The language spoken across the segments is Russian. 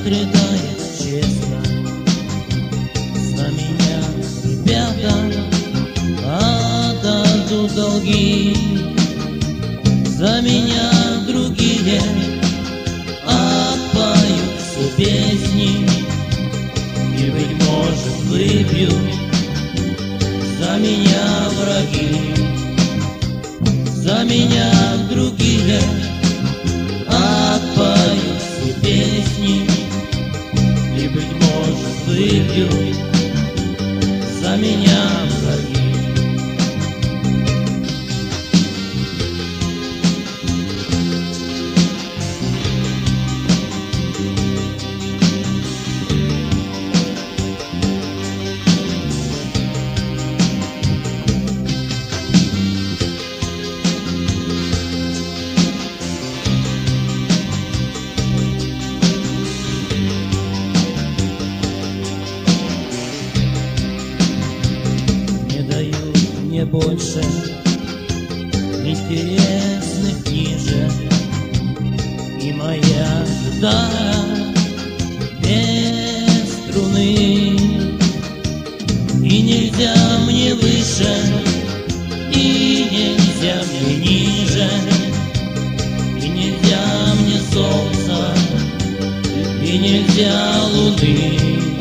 отрыгает честно. За меня ребята отдадут долги, за меня другие отпоют все песни и, быть может, выпьют за меня враги, за меня другие отпоют все песни и, быть может, выпьют за меня враги. Мне больше интересных книжек, и моя гитара без струны, и нельзя мне выше, и нельзя мне ниже, и нельзя мне солнца, и нельзя луны,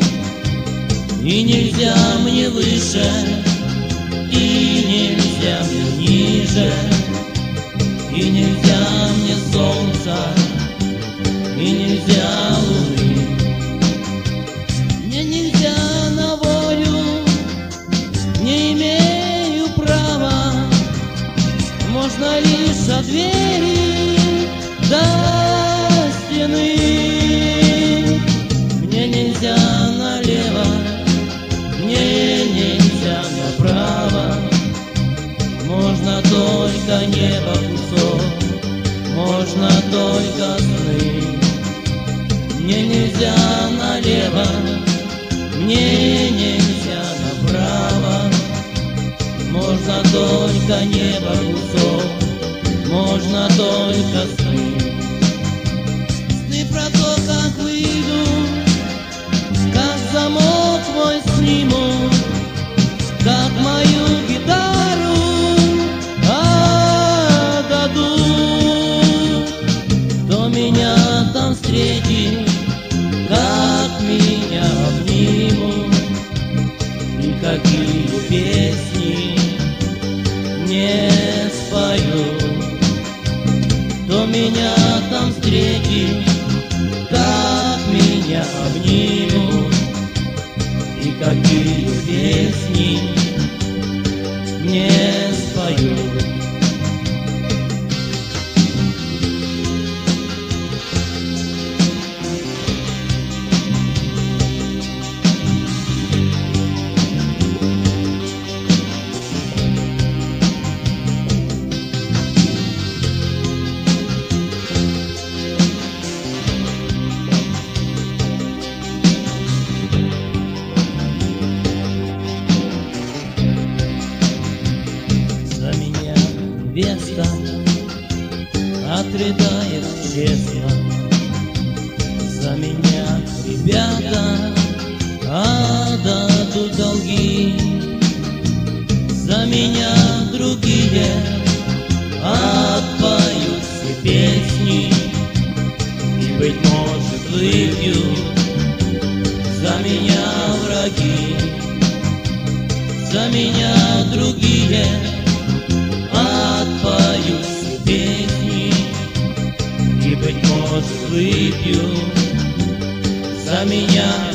и нельзя мне выше, и нельзя мне ниже, и нельзя мне солнца, и нельзя луны. Мне нельзя на волю, не имею права, можно лишь от двери до стены. Мне нельзя налево, мне нельзя направо, можно только небо кусок, можно только сны. Мне нельзя налево, мне нельзя направо, можно только небо кусок, можно только сны. Сны про то, как выйду, как замок мой сниму, как мою гитару отдадут. Кто меня там встретит, как меня обнимут, и какие песни не спою. Кто меня там встретит, как меня обнимут, и какие песни не спою. Невеста отрыгает честно, за меня ребята отдадут долги, за меня другие отпоют все песни и, быть может, выпьют за меня враги, за меня другие отпоют все песни и, быть может, выпью за меня